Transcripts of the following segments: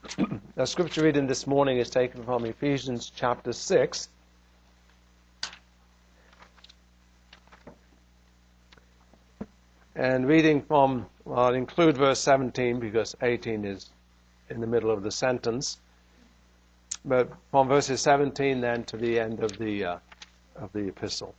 The scripture reading this morning is taken from Ephesians chapter 6. And reading from, well, I'll include verse 17 because 18 is in the middle of the sentence. But from verses 17 then to the end of the epistle.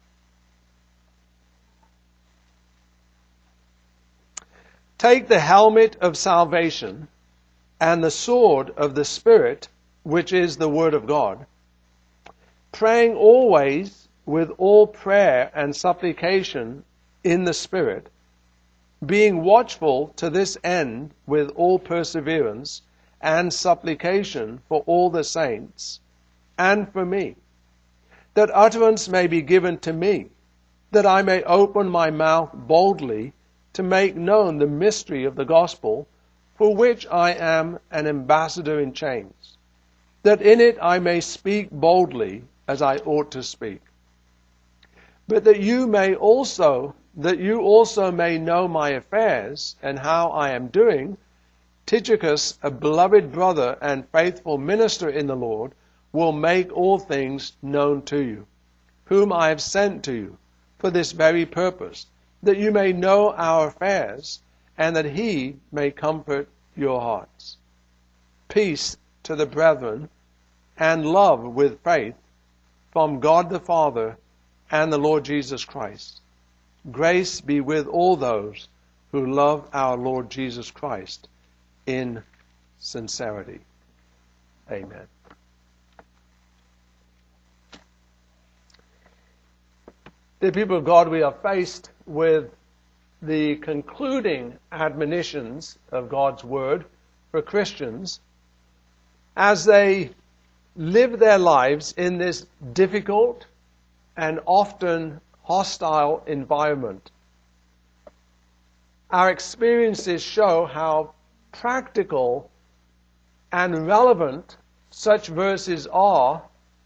Take the helmet of salvation and the sword of the Spirit, which is the Word of God, praying always with all prayer and supplication in the Spirit, being watchful to this end with all perseverance and supplication for all the saints, and for me, that utterance may be given to me, that I may open my mouth boldly to make known the mystery of the gospel, for which I am an ambassador in chains, that in it I may speak boldly as I ought to speak. But that you also may know my affairs and how I am doing, Tychicus, a beloved brother and faithful minister in the Lord, will make all things known to you, whom I have sent to you for this very purpose, that you may know our affairs, and that he may comfort your hearts. Peace to the brethren, and love with faith, from God the Father and the Lord Jesus Christ. Grace be with all those who love our Lord Jesus Christ in sincerity. Amen. Dear people of God, we are faced with the concluding admonitions of God's Word for Christians as they live their lives in this difficult and often hostile environment. Our experiences show how practical and relevant such verses are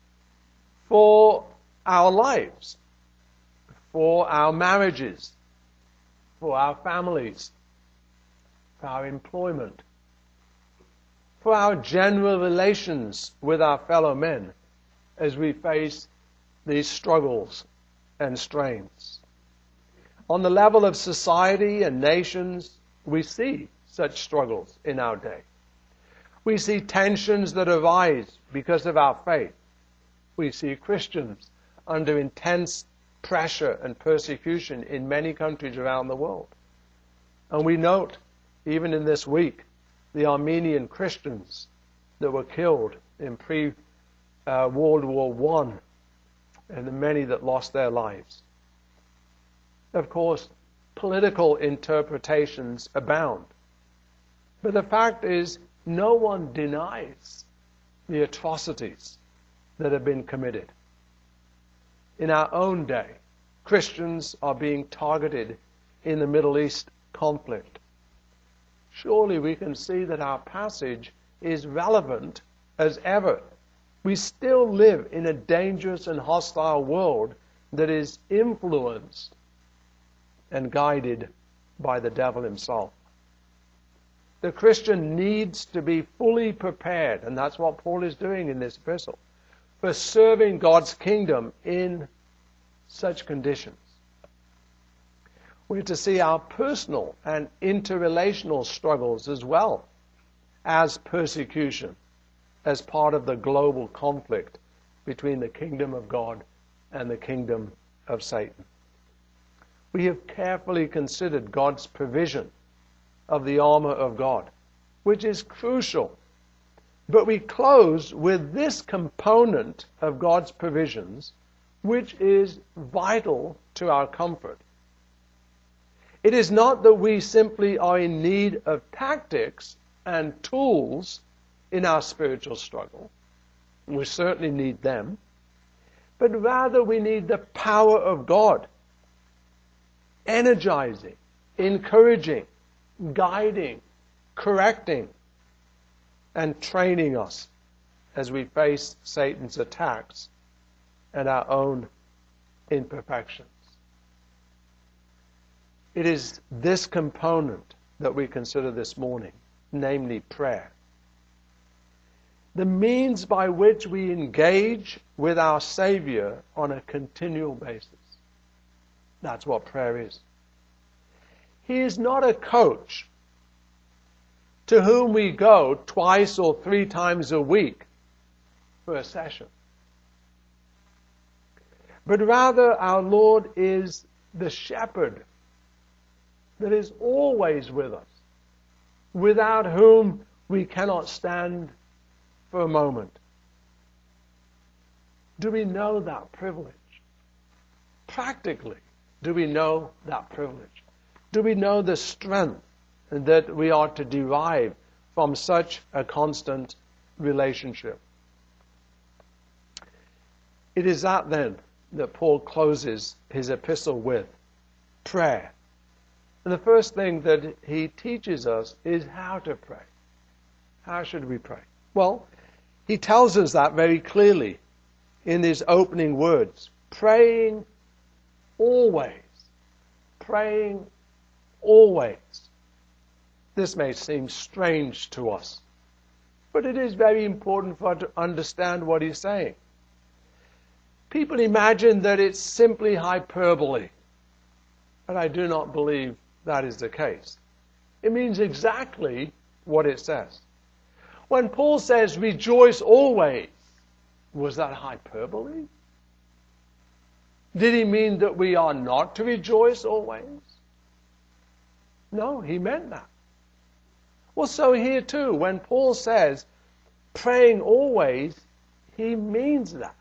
for our lives, for our marriages, for our families, for our employment, for our general relations with our fellow men as we face these struggles and strains. On the level of society and nations, we see such struggles in our day. We see tensions that arise because of our faith. We see Christians under intense pressure and persecution in many countries around the world. And we note, even in this week, the Armenian Christians that were killed in pre-World War I, and the many that lost their lives. Of course, political interpretations abound. But the fact is, no one denies the atrocities that have been committed. In our own day, Christians are being targeted in the Middle East conflict. Surely we can see that our passage is relevant as ever. We still live in a dangerous and hostile world that is influenced and guided by the devil himself. The Christian needs to be fully prepared, and that's what Paul is doing in this epistle, for serving God's kingdom in such conditions. We're to see our personal and interrelational struggles as well as persecution, as part of the global conflict between the kingdom of God and the kingdom of Satan. We have carefully considered God's provision of the armor of God, which is crucial. But we close with this component of God's provisions, which is vital to our comfort. It is not that we simply are in need of tactics and tools in our spiritual struggle. We certainly need them. But rather we need the power of God, energizing, encouraging, guiding, correcting, and training us as we face Satan's attacks and our own imperfections. It is this component that we consider this morning, namely prayer. the means by which we engage with our Savior on a continual basis. That's what prayer is. He is not a coach to whom we go twice or 3 times a week for a session. But rather, our Lord is the shepherd that is always with us, without whom we cannot stand for a moment. Do we know that privilege? Practically, do we know that privilege? Do we know the strength that we are to derive from such a constant relationship? It is that then that Paul closes his epistle with prayer. And the first thing that he teaches us is how to pray. How should we pray? Well, he tells us that very clearly in his opening words. Praying always. Praying always. This may seem strange to us, but it is very important for us to understand what he's saying. People imagine that it's simply hyperbole, but I do not believe that is the case. It means exactly what it says. When Paul says, rejoice always, was that hyperbole? Did he mean that we are not to rejoice always? No, he meant that. Well, so here too, when Paul says, praying always, he means that.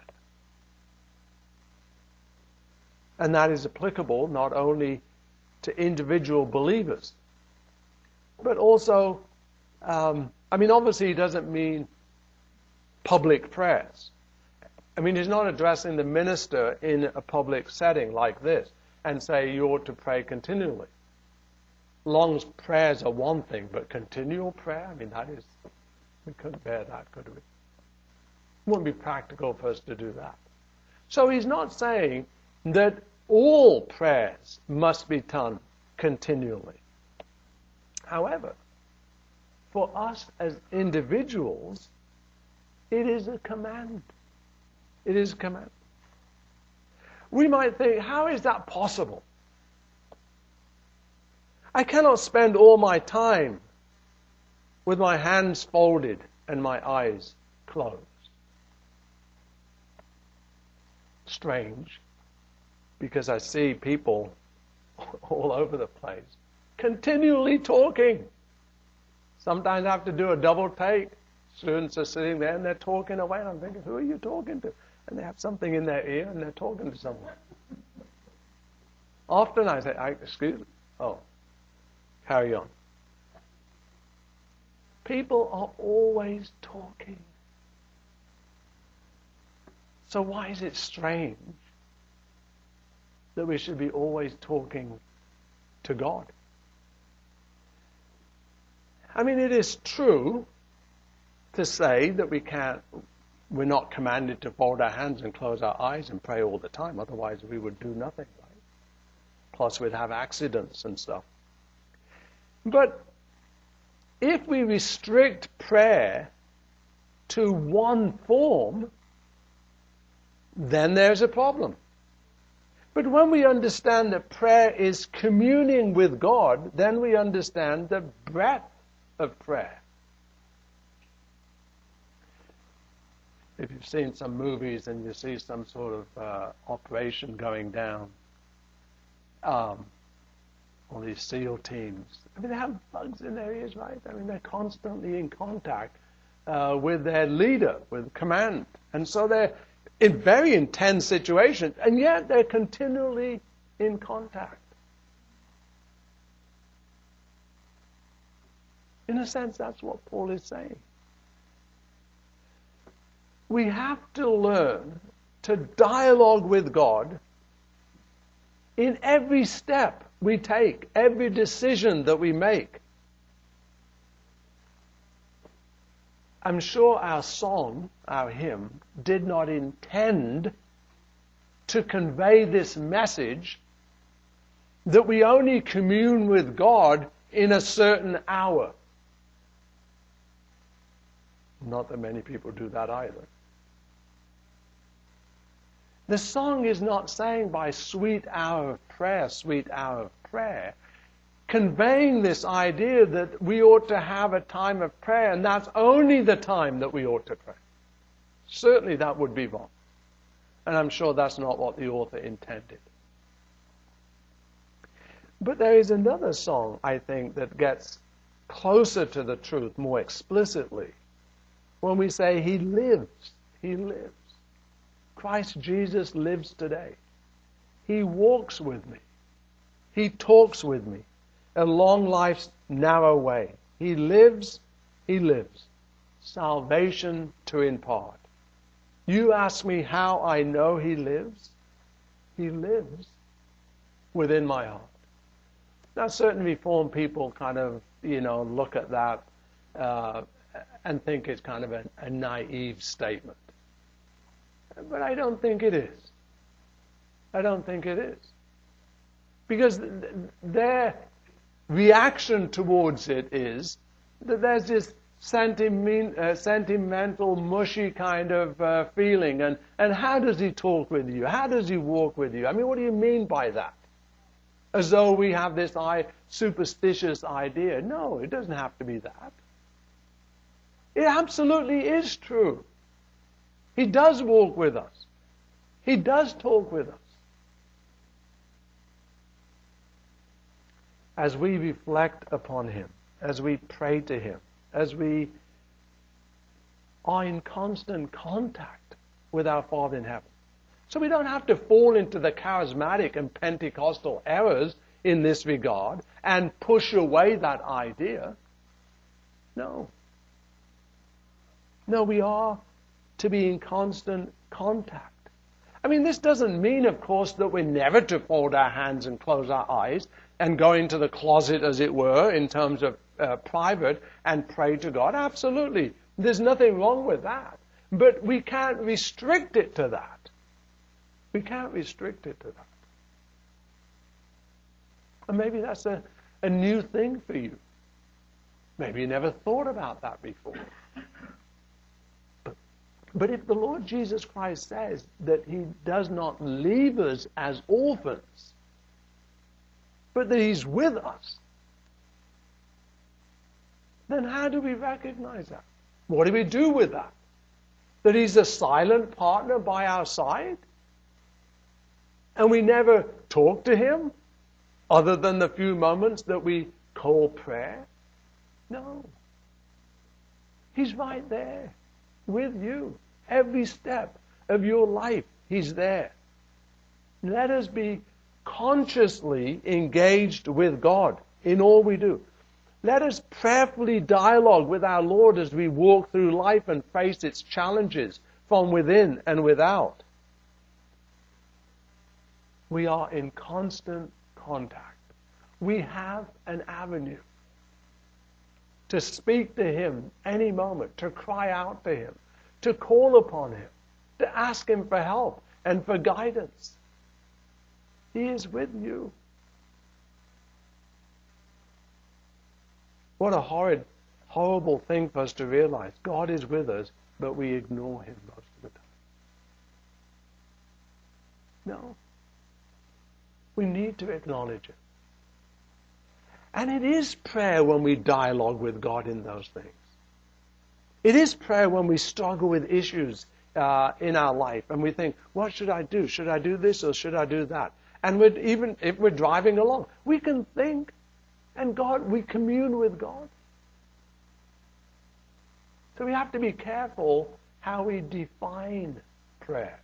And that is applicable not only to individual believers, but also, obviously he doesn't mean public prayers. He's not addressing the minister in a public setting like this and say you ought to pray continually. Long as prayers are one thing, but continual prayer, we couldn't bear that, could we? It wouldn't be practical for us to do that. So he's not saying that all prayers must be done continually. However, for us as individuals, it is a command. It is a command. We might think, how is that possible? I cannot spend all my time with my hands folded and my eyes closed. Strange, because I see people all over the place continually talking. Sometimes I have to do a double take. Students are sitting there and they're talking away, and I'm thinking, who are you talking to? And they have something in their ear and they're talking to someone. Often I say, excuse me. Oh, carry on. People are always talking. So why is it strange that we should be always talking to God? It is true to say that we're not commanded to fold our hands and close our eyes and pray all the time. Otherwise we would do nothing, right? Plus we'd have accidents and stuff. But if we restrict prayer to one form, then there's a problem. But when we understand that prayer is communing with God, then we understand the breadth of prayer. If you've seen some movies and you see some sort of operation going down, all these SEAL teams, they have bugs in their ears, right? They're constantly in contact with their leader, with command. And so they're in very intense situations, and yet they're continually in contact. In a sense, that's what Paul is saying. We have to learn to dialogue with God in every step we take, every decision that we make. I'm sure our song, our hymn, did not intend to convey this message that we only commune with God in a certain hour. Not that many people do that either. The song is not saying by sweet hour of prayer, conveying this idea that we ought to have a time of prayer, and that's only the time that we ought to pray. Certainly that would be wrong. And I'm sure that's not what the author intended. But there is another song, I think, that gets closer to the truth more explicitly. When we say, He lives, He lives. Christ Jesus lives today. He walks with me. He talks with me along life's narrow way. He lives, He lives. Salvation to impart. You ask me how I know He lives? He lives within my heart. Now, certain Reformed people kind of, look at that and think it's kind of a naive statement. But I don't think it is. I don't think it is. Because their reaction towards it is that there's this sentimental, mushy kind of feeling. And how does He talk with you? How does He walk with you? I mean, what do you mean by that? As though we have this superstitious idea. No, it doesn't have to be that. It absolutely is true. He does walk with us. He does talk with us. As we reflect upon Him, as we pray to Him, as we are in constant contact with our Father in heaven. So we don't have to fall into the charismatic and Pentecostal errors in this regard and push away that idea. No. No, we are to be in constant contact. I mean, this doesn't mean, of course, that we're never to fold our hands and close our eyes and go into the closet, as it were, in terms of private and pray to God. Absolutely. There's nothing wrong with that. But we can't restrict it to that. We can't restrict it to that. And maybe that's a new thing for you. Maybe you never thought about that before. But if the Lord Jesus Christ says that He does not leave us as orphans, but that He's with us, then how do we recognize that? What do we do with that? That He's a silent partner by our side? And we never talk to Him other than the few moments that we call prayer? No. He's right there with you. Every step of your life, He's there. Let us be consciously engaged with God in all we do. Let us prayerfully dialogue with our Lord as we walk through life and face its challenges from within and without. We are in constant contact. We have an avenue to speak to Him any moment, to cry out to Him, to call upon Him, to ask Him for help and for guidance. He is with you. What a horrible thing for us to realize. God is with us, but we ignore Him most of the time. No. We need to acknowledge it. And it is prayer when we dialogue with God in those things. It is prayer when we struggle with issues in our life and we think, what should I do? Should I do this or should I do that? And even if we're driving along, we can think, and we commune with God. So we have to be careful how we define prayer.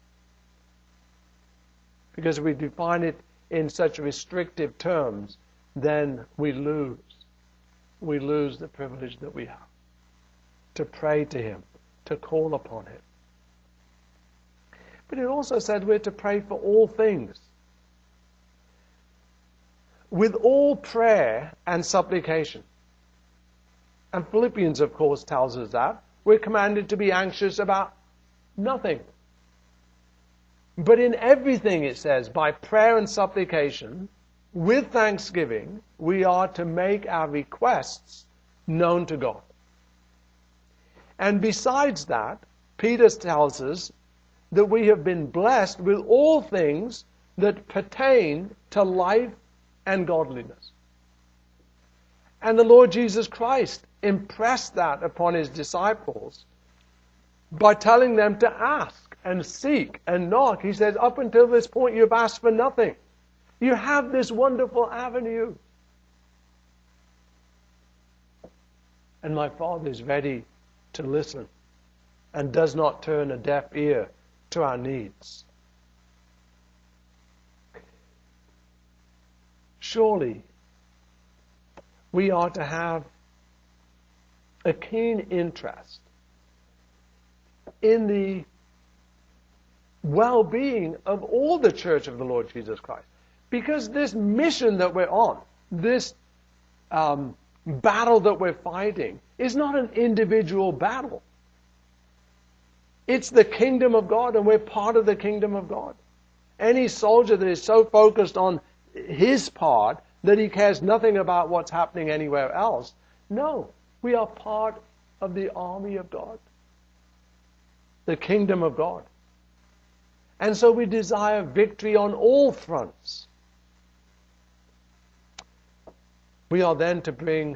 Because if we define it in such restrictive terms, then we lose the privilege that we have to pray to Him, to call upon Him. But it also said we're to pray for all things. With all prayer and supplication. And Philippians, of course, tells us that. We're commanded to be anxious about nothing. But in everything, it says, by prayer and supplication, with thanksgiving, we are to make our requests known to God. And besides that, Peter tells us that we have been blessed with all things that pertain to life and godliness. And the Lord Jesus Christ impressed that upon his disciples by telling them to ask and seek and knock. He says, up until this point you've asked for nothing. You have this wonderful avenue. And my Father is ready to listen and does not turn a deaf ear to our needs. Surely, we are to have a keen interest in the well-being of all the Church of the Lord Jesus Christ. Because this mission that we're on, this battle that we're fighting, is not an individual battle. It's the kingdom of God, and we're part of the kingdom of God. Any soldier that is so focused on his part that he cares nothing about what's happening anywhere else, no, we are part of the army of God, the kingdom of God. And so we desire victory on all fronts. We are then to bring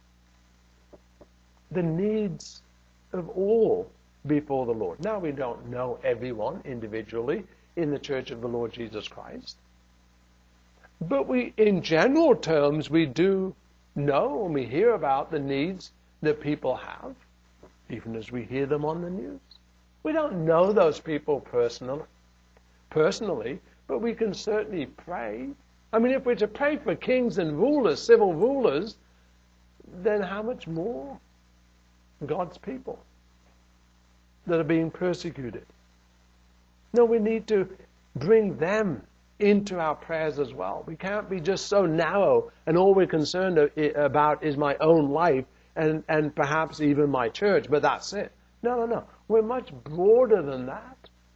the needs of all before the Lord. Now, we don't know everyone individually in the Church of the Lord Jesus Christ. But we, in general terms, we do know and we hear about the needs that people have, even as we hear them on the news. We don't know those people personally, but we can certainly pray. I mean, if we're to pray for kings and rulers, civil rulers, then how much more God's people that are being persecuted? No, we need to bring them into our prayers as well. We can't be just so narrow and all we're concerned about is my own life and perhaps even my church, but that's it. No. We're much broader than that.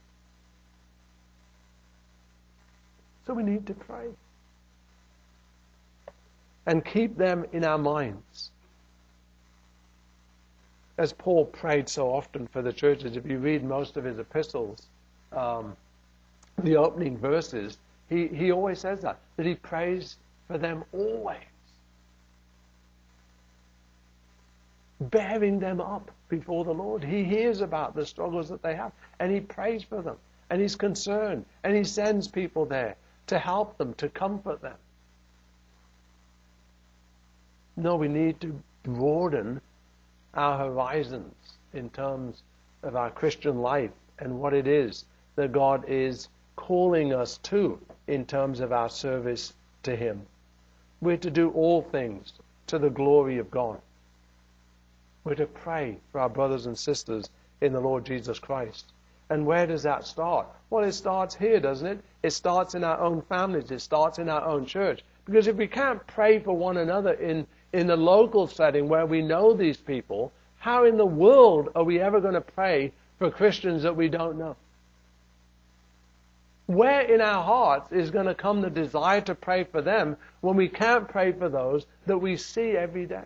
So we need to pray and keep them in our minds. As Paul prayed so often for the churches, if you read most of his epistles, the opening verses, he always says that he prays for them always, bearing them up before the Lord. He hears about the struggles that they have, and he prays for them, and he's concerned, and he sends people there to help them, to comfort them. No, we need to broaden our horizons in terms of our Christian life and what it is that God is calling us to in terms of our service to Him. We're to do all things to the glory of God. We're to pray for our brothers and sisters in the Lord Jesus Christ. And where does that start? Well, it starts here, doesn't it? It starts in our own families. It starts in our own church. Because if we can't pray for one another in the local setting where we know these people, how in the world are we ever going to pray for Christians that we don't know? Where in our hearts is going to come the desire to pray for them when we can't pray for those that we see every day?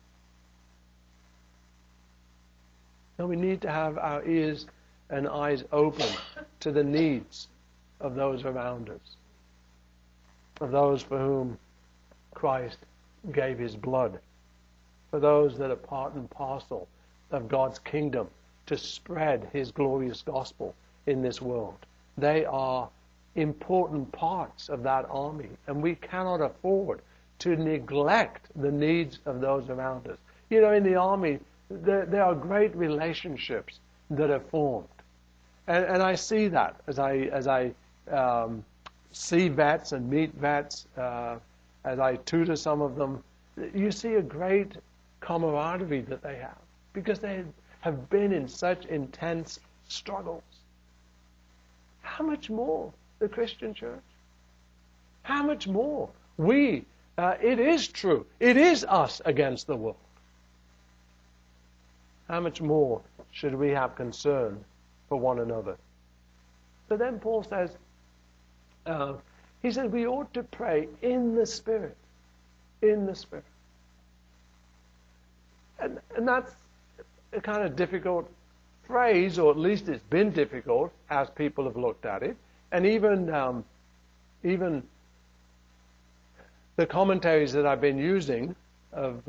And we need to have our ears and eyes open to the needs of those around us, of those for whom Christ gave His blood, for those that are part and parcel of God's kingdom to spread His glorious gospel in this world. They are important parts of that army, and we cannot afford to neglect the needs of those around us. You know, in the army, there are great relationships that are formed. And I see that as I see vets and meet vets, as I tutor some of them. You see a great camaraderie that they have because they have been in such intense struggles. How much more the Christian church? How much more? It is true. It is us against the world. How much more should we have concern for one another? So then Paul says, he said we ought to pray in the Spirit. In the Spirit. And that's a kind of difficult phrase, or at least it's been difficult as people have looked at it. And even the commentaries that I've been using of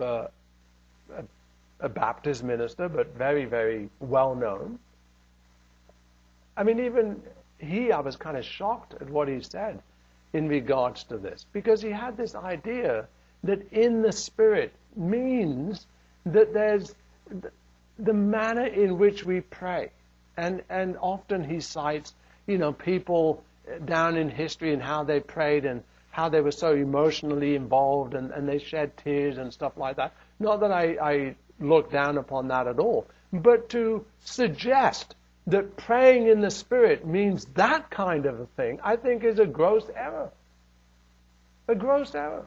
a Baptist minister, but very, very well known. I mean, even I was kind of shocked at what he said in regards to this, because he had this idea that in the Spirit means that there's the manner in which we pray. And often he cites, people down in history and how they prayed and how they were so emotionally involved and they shed tears and stuff like that. Not that I look down upon that at all, but to suggest that praying in the Spirit means that kind of a thing, I think is a gross error. A gross error.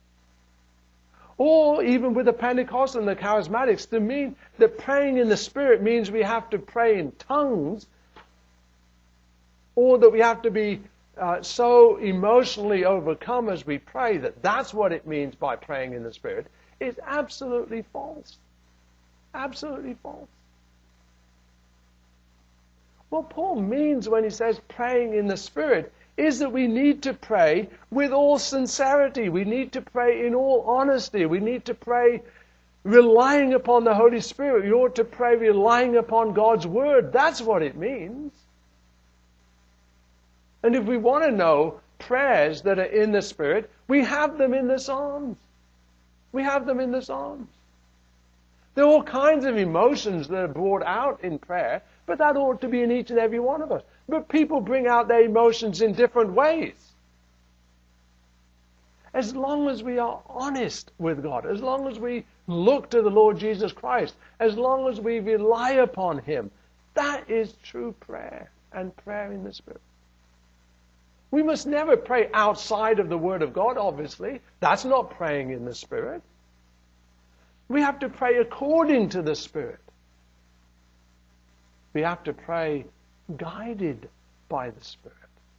Or even with the Pentecostals and the Charismatics, to mean that praying in the Spirit means we have to pray in tongues, or that we have to be so emotionally overcome as we pray that that's what it means by praying in the Spirit, is absolutely false. Absolutely false. What Paul means when he says praying in the Spirit is that we need to pray with all sincerity. We need to pray in all honesty. We need to pray relying upon the Holy Spirit. We ought to pray relying upon God's Word. That's what it means. And if we want to know prayers that are in the Spirit, we have them in the Psalms. We have them in the Psalms. There are all kinds of emotions that are brought out in prayer, but that ought to be in each and every one of us. But people bring out their emotions in different ways. As long as we are honest with God, as long as we look to the Lord Jesus Christ, as long as we rely upon Him, that is true prayer and prayer in the Spirit. We must never pray outside of the Word of God, obviously. That's not praying in the Spirit. We have to pray according to the Spirit. We have to pray guided by the Spirit.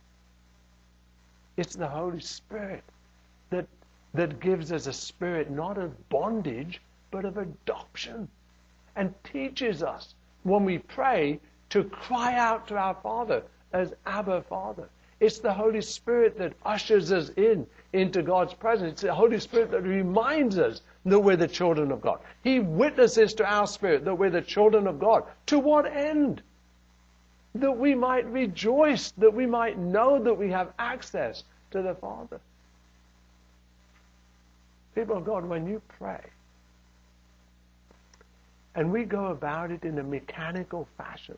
It's the Holy Spirit that gives us a spirit not of bondage, but of adoption, and teaches us when we pray to cry out to our Father as Abba, Father. It's the Holy Spirit that ushers us into God's presence. It's the Holy Spirit that reminds us that we're the children of God. He witnesses to our spirit that we're the children of God. To what end? That we might rejoice, that we might know that we have access to the Father. People of God, when you pray, and we go about it in a mechanical fashion,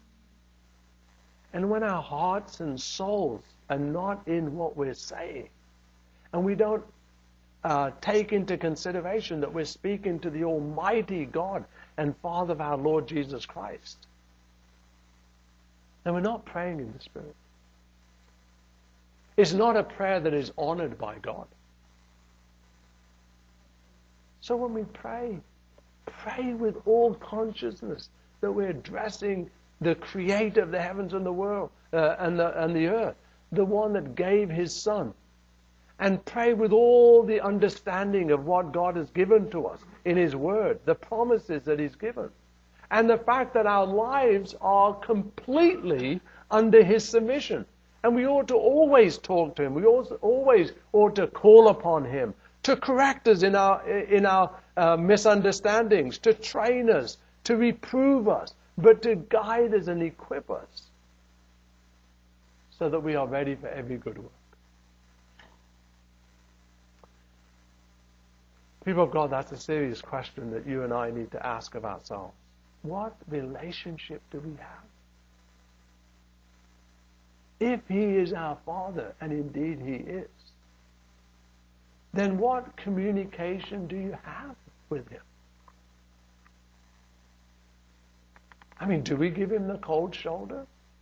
and when our hearts and souls are not in what we're saying, and we don't take into consideration that we're speaking to the Almighty God and Father of our Lord Jesus Christ, then we're not praying in the Spirit. It's not a prayer that is honored by God. So when we pray, pray with all consciousness that we're addressing the Creator of the heavens and the world and the earth, the one that gave His Son. And pray with all the understanding of what God has given to us in His Word, the promises that He's given, and the fact that our lives are completely under His submission. And we ought to always talk to Him. We always ought to call upon Him to correct us in our misunderstandings, to train us, to reprove us, but to guide us and equip us so that we are ready for every good work. People of God, that's a serious question that you and I need to ask of ourselves. What relationship do we have? If He is our Father, and indeed He is, then what communication do you have with Him? I mean, do we give Him the cold shoulder?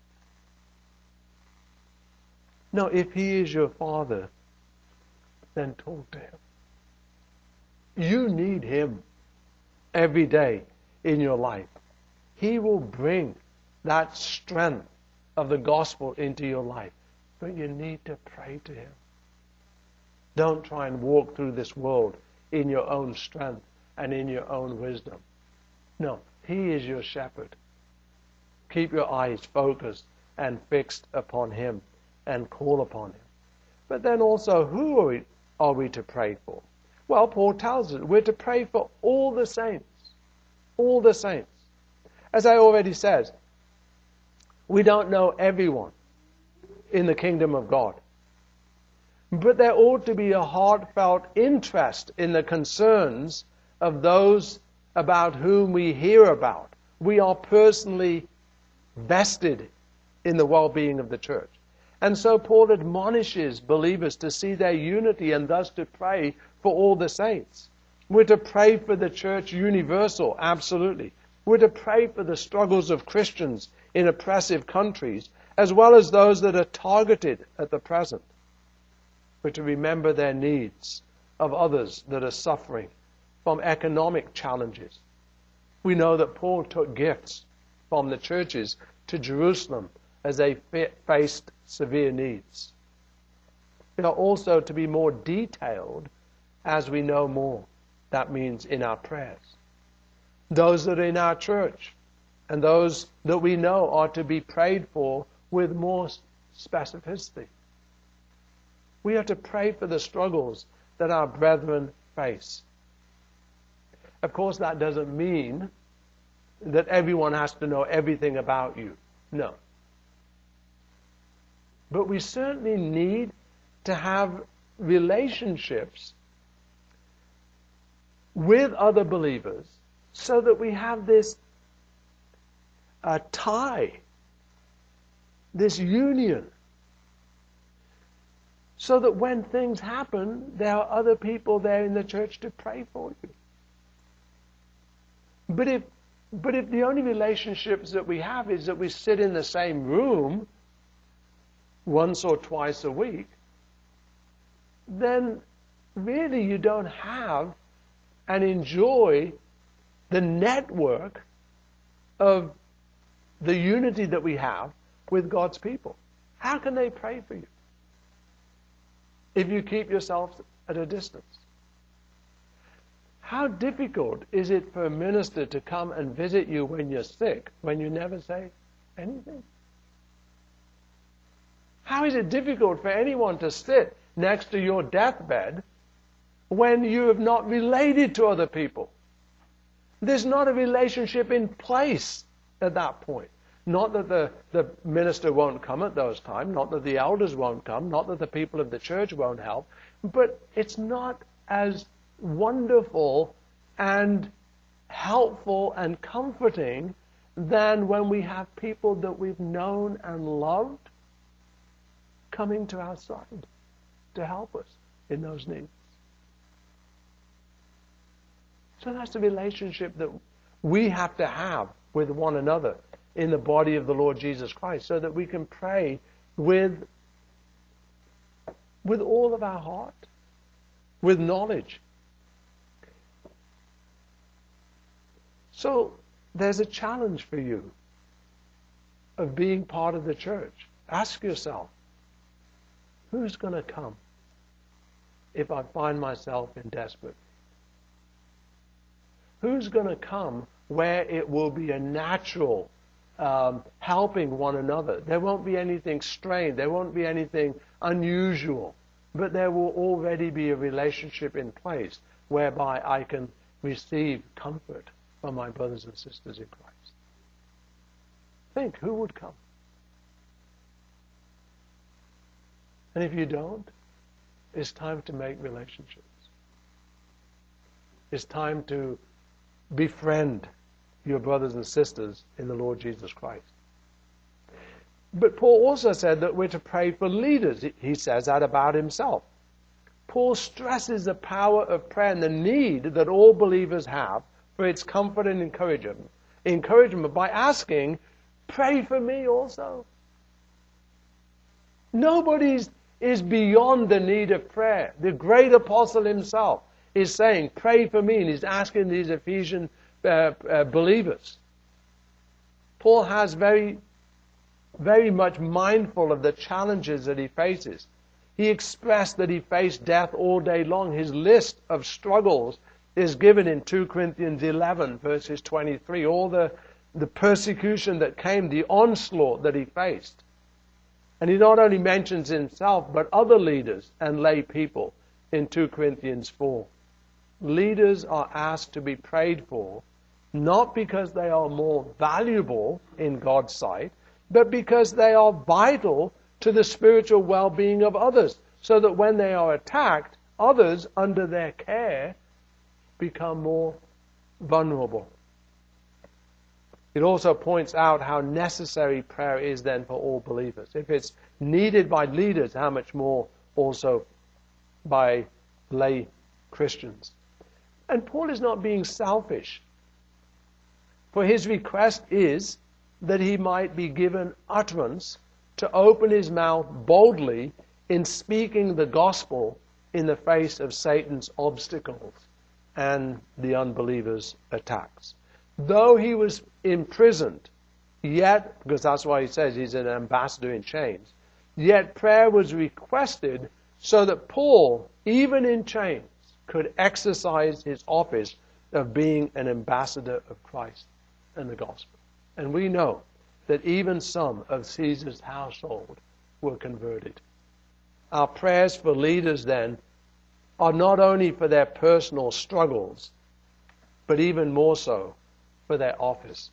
No, if He is your Father, then talk to Him. You need Him every day in your life. He will bring that strength of the gospel into your life. But you need to pray to Him. Don't try and walk through this world in your own strength and in your own wisdom. No, He is your shepherd. Keep your eyes focused and fixed upon Him and call upon Him. But then also, who are we to pray for? Well, Paul tells us we're to pray for all the saints. All the saints. As I already said, we don't know everyone in the kingdom of God. But there ought to be a heartfelt interest in the concerns of those about whom we hear about. We are personally vested in the well-being of the church. And so Paul admonishes believers to see their unity and thus to pray for all the saints. We're to pray for the church universal, absolutely. We're to pray for the struggles of Christians in oppressive countries, as well as those that are targeted at the present. We're to remember their needs of others that are suffering from economic challenges. We know that Paul took gifts from the churches to Jerusalem as they faced severe needs. We are also to be more detailed as we know more. That means in our prayers. Those that are in our church and those that we know are to be prayed for with more specificity. We are to pray for the struggles that our brethren face. Of course, that doesn't mean that everyone has to know everything about you. No. But we certainly need to have relationships with other believers so that we have this tie, this union, so that when things happen, there are other people there in the church to pray for you. But if the only relationships that we have is that we sit in the same room once or twice a week, then really you don't have and enjoy the network of the unity that we have with God's people. How can they pray for you if you keep yourselves at a distance? How difficult is it for a minister to come and visit you when you're sick, when you never say anything? How is it difficult for anyone to sit next to your deathbed when you have not related to other people? There's not a relationship in place at that point. Not that the minister won't come at those times, not that the elders won't come, not that the people of the church won't help, but it's not as wonderful and helpful and comforting than when we have people that we've known and loved coming to our side to help us in those needs. So that's the relationship that we have to have with one another in the body of the Lord Jesus Christ, so that we can pray with all of our heart, with knowledge. So there's a challenge for you of being part of the church. Ask yourself, who's going to come if I find myself in desperate? Who's going to come where it will be a natural helping one another? There won't be anything strained. There won't be anything unusual. But there will already be a relationship in place whereby I can receive comfort from my brothers and sisters in Christ. Think, who would come? And if you don't, it's time to make relationships. It's time to befriend your brothers and sisters in the Lord Jesus Christ. But Paul also said that we're to pray for leaders. He says that about himself. Paul stresses the power of prayer and the need that all believers have for its comfort and encouragement by asking, pray for me also. Nobody is beyond the need of prayer. The great apostle himself is saying, pray for me, and he's asking these Ephesian believers. Paul has very, very much mindful of the challenges that he faces. He expressed that he faced death all day long. His list of struggles is given in 2 Corinthians 11, verses 23. All the persecution that came, the onslaught that he faced. And he not only mentions himself, but other leaders and lay people in 2 Corinthians 4. Leaders are asked to be prayed for, not because they are more valuable in God's sight, but because they are vital to the spiritual well-being of others, so that when they are attacked, others under their care become more vulnerable. It also points out how necessary prayer is then for all believers. If it's needed by leaders, how much more also by lay Christians. And Paul is not being selfish, for his request is that he might be given utterance to open his mouth boldly in speaking the gospel in the face of Satan's obstacles and the unbelievers' attacks. Though he was imprisoned, yet, because that's why he says he's an ambassador in chains, yet prayer was requested so that Paul, even in chains, could exercise his office of being an ambassador of Christ and the gospel. And we know that even some of Caesar's household were converted. Our prayers for leaders then are not only for their personal struggles, but even more so for their office.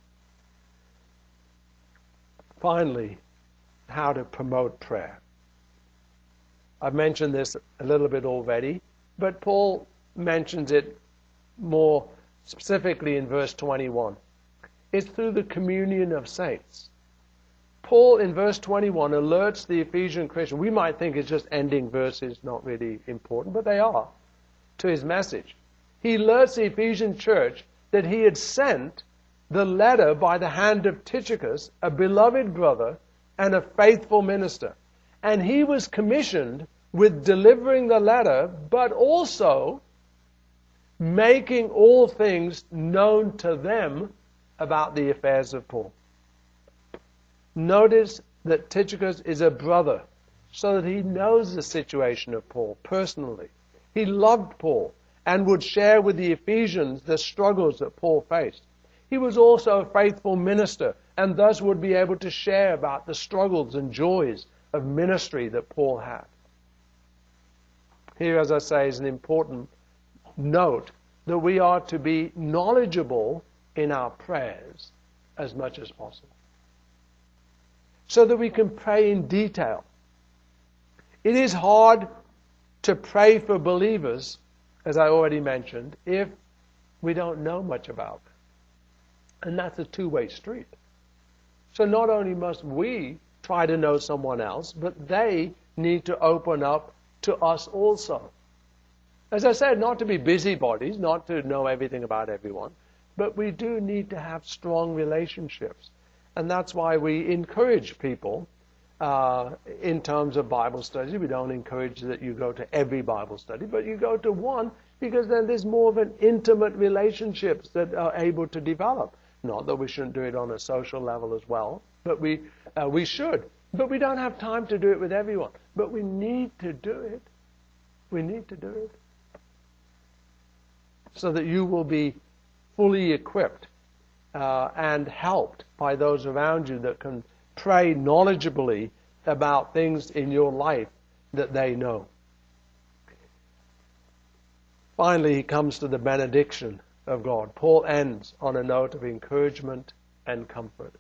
Finally, how to promote prayer. I've mentioned this a little bit already, but Paul mentions it more specifically in verse 21. It's through the communion of saints. Paul, in verse 21, alerts the Ephesian Christian. We might think it's just ending verses, not really important, but they are, to his message. He alerts the Ephesian church that he had sent the letter by the hand of Tychicus, a beloved brother and a faithful minister. And he was commissioned with delivering the letter, but also making all things known to them about the affairs of Paul. Notice that Tychicus is a brother, so that he knows the situation of Paul personally. He loved Paul and would share with the Ephesians the struggles that Paul faced. He was also a faithful minister, and thus would be able to share about the struggles and joys of ministry that Paul had. Here, as I say, is an important note that we are to be knowledgeable in our prayers as much as possible, so that we can pray in detail. It is hard to pray for believers, as I already mentioned, if we don't know much about them. And that's a two-way street. So not only must we try to know someone else, but they need to open up to us also. As I said, not to be busybodies, not to know everything about everyone, but we do need to have strong relationships. And that's why we encourage people in terms of Bible studies. We don't encourage that you go to every Bible study, but you go to one, because then there's more of an intimate relationships that are able to develop. Not that we shouldn't do it on a social level as well, but we should. But we don't have time to do it with everyone. But we need to do it. We need to do it. So that you will be fully equipped and helped by those around you that can pray knowledgeably about things in your life that they know. Finally, he comes to the benediction of God. Paul ends on a note of encouragement and comfort.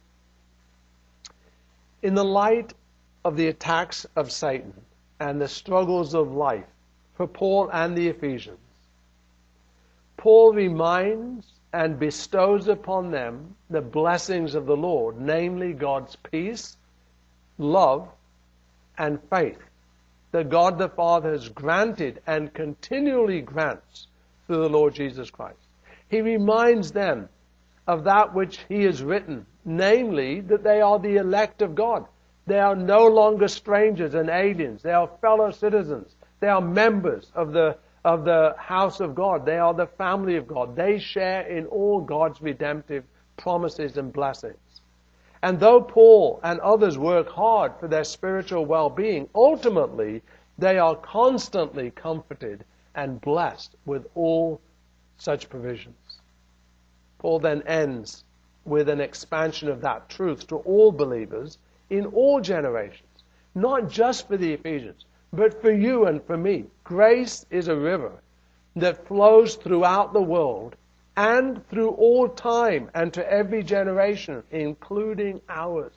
In the light of the attacks of Satan and the struggles of life for Paul and the Ephesians, Paul reminds and bestows upon them the blessings of the Lord, namely God's peace, love, and faith that God the Father has granted and continually grants through the Lord Jesus Christ. He reminds them of that which he has written, namely that they are the elect of God. They are no longer strangers and aliens. They are fellow citizens. They are members of the house of God. They are the family of God. They share in all God's redemptive promises and blessings. And though Paul and others work hard for their spiritual well-being, ultimately they are constantly comforted and blessed with all such provisions. Paul then ends with an expansion of that truth to all believers in all generations, not just for the Ephesians, but for you and for me. Grace is a river that flows throughout the world and through all time and to every generation, including ours,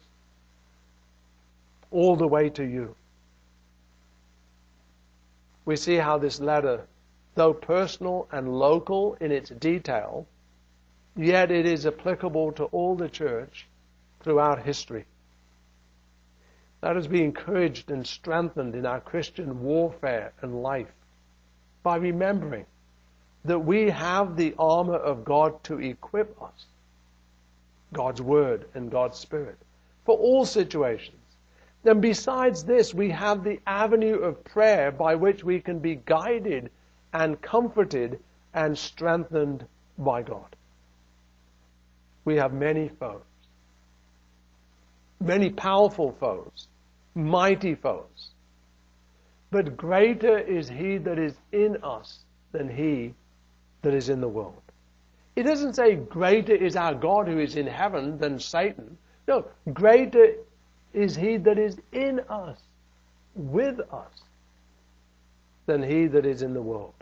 all the way to you. We see how this letter, though personal and local in its detail, yet it is applicable to all the church throughout history. Let us be encouraged and strengthened in our Christian warfare and life by remembering that we have the armor of God to equip us, God's Word and God's Spirit, for all situations. And besides this, we have the avenue of prayer by which we can be guided and comforted and strengthened by God. We have many foes, many powerful foes, mighty foes. But greater is He that is in us than he that is in the world. It doesn't say greater is our God who is in heaven than Satan. No, greater is He that is in us, with us, than he that is in the world.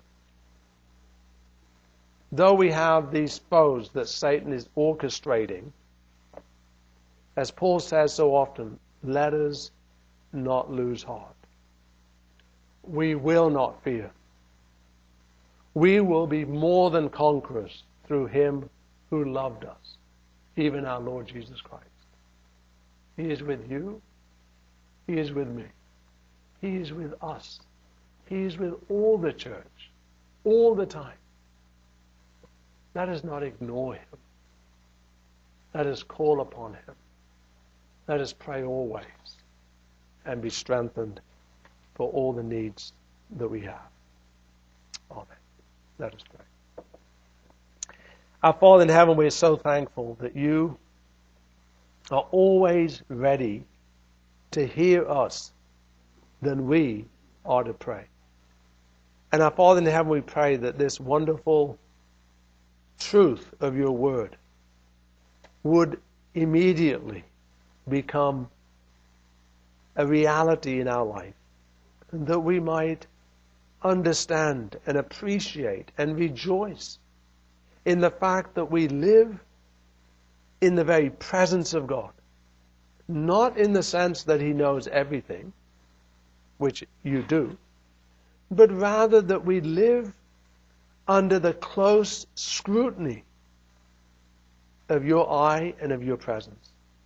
Though we have these foes that Satan is orchestrating, as Paul says so often, let us not lose heart. We will not fear. We will be more than conquerors through Him who loved us, even our Lord Jesus Christ. He is with you. He is with me. He is with us. He is with all the church, all the time. Let us not ignore Him. Let us call upon Him. Let us pray always and be strengthened for all the needs that we have. Amen. Let us pray. Our Father in heaven, we are so thankful that You are always ready to hear us than we are to pray. And our Father in heaven, we pray that this wonderful truth of Your Word would immediately become a reality in our life, and that we might understand and appreciate and rejoice in the fact that we live in the very presence of God. Not in the sense that He knows everything, which You do, but rather that we live under the close scrutiny of Your eye and of Your presence.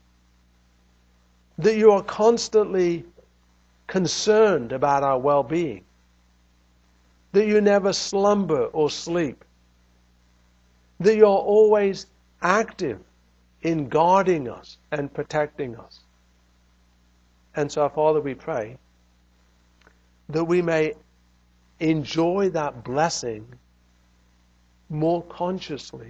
That You are constantly concerned about our well-being. That You never slumber or sleep. That You are always active in guarding us and protecting us. And so, Father, we pray that we may enjoy that blessing more consciously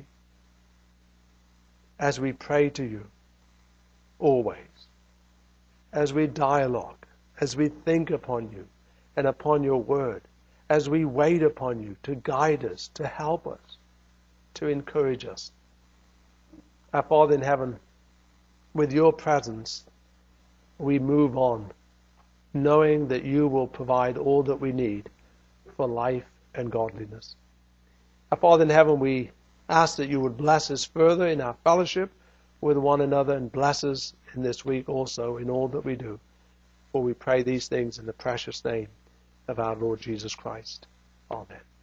as we pray to You always, as we dialogue, as we think upon You and upon Your Word, as we wait upon You to guide us, to help us, to encourage us. Our Father in heaven, with Your presence, we move on, knowing that You will provide all that we need for life and godliness. Our Father in heaven, we ask that You would bless us further in our fellowship with one another, and bless us in this week also in all that we do. For we pray these things in the precious name of our Lord Jesus Christ. Amen.